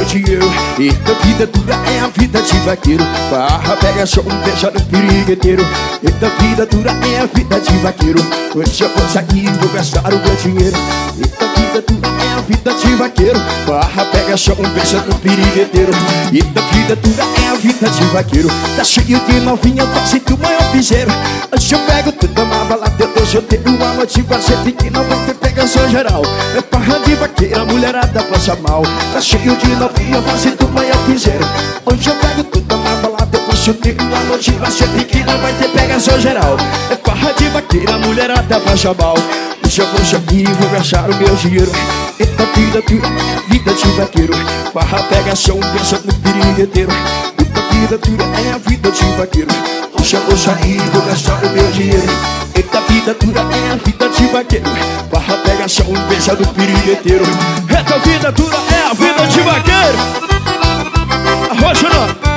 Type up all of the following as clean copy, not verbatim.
dinheiro. Eita vida dura é a vida de vaqueiro. Barra, pega só deixa no pirigueteiro. Eita vida dura é a vida de vaqueiro. Hoje eu vou sair, vou gastar o meu dinheiro. Eita vida dura é a vida de vaqueiro. Barra, pega só deixa no pirigueteiro. Eita vida dura é a vida de vaqueiro. Tá cheio de novinha, fazendo o maior piseiro. Hoje eu pego toda uma balada, eu tô solteiro. A noite vai ser pequena, vai ter pegação geral. É barra de vaqueira, a mulherada passa mal. Tá cheio de novinha, fazendo o maior piseiro. Hoje eu pego toda uma balada, eu tô solteiro. A noite vai ser pequena, vai ter pegação geral. É barra de vaqueira, a mulherada passa mal. Hoje eu vou sair e vou gastar o meu dinheiro. Eita vida dura é a vida de vaqueiro. Barra, pegação, pensa no pirigueteiro. Eita vida dura é a vida de vaqueiro. Hoje eu vou sair e vou gastar o meu dinheiro. Eita vida dura é a vida de vaqueiro. Barra, pegação, pensa no pirigueteiro. Eita vida dura é a vida de vaqueiro. Arrocha não.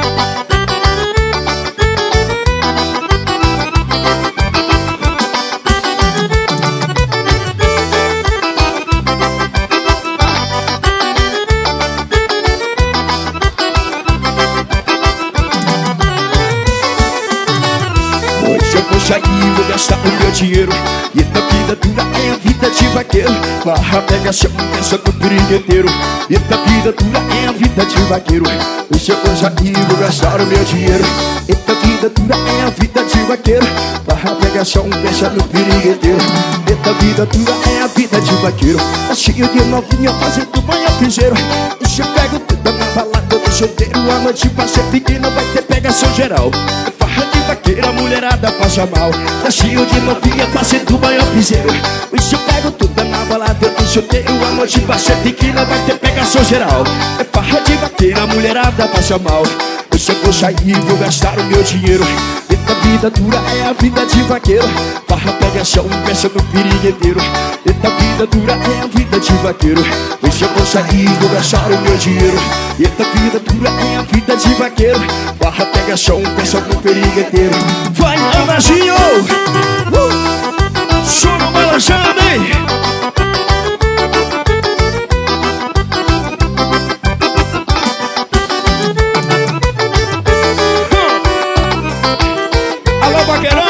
Sair, vou gastar o meu dinheiro. Eita vida dura é a vida de vaqueiro. Barra, pegação, pensa no pirigueteiro. Eita vida dura é a vida de vaqueiro. Hoje eu vou sair, vou gastar o meu dinheiro. Eita vida dura é a vida de vaqueiro. Barra, pegação, pensa no pirigueteiro. Eita vida dura é a vida de vaqueiro. Tá cheio de novinha fazendo banho piseiro. Hoje eu pego toda na balada, eu tô solteiro. A noite vai ser pequena, vai ter pegação geral. Barra de vaqueira, a mulherada passa mal. Tá cheio de novinha fazendo banho piseiro. Hoje eu pego toda na balada, eu tô solteiro. A noite vai ser pequena, vai ter pegação geral. É barra de vaqueira, a mulherada passa mal. Hoje eu vou sair e vou gastar o meu dinheiro. Eita vida dura é a vida de vaqueiro. Barra, pegação, pensa no pirigueteiro. Eita vida dura é a vida de vaqueiro. Hoje eu vou sair e vou gastar o meu dinheiro. Eita vida dura é a vida de vaqueiro. Barra, pegação, pensa no pirigueteiro. Vai, Andazinho! Choro balançando, hein? Alô, vaqueirão!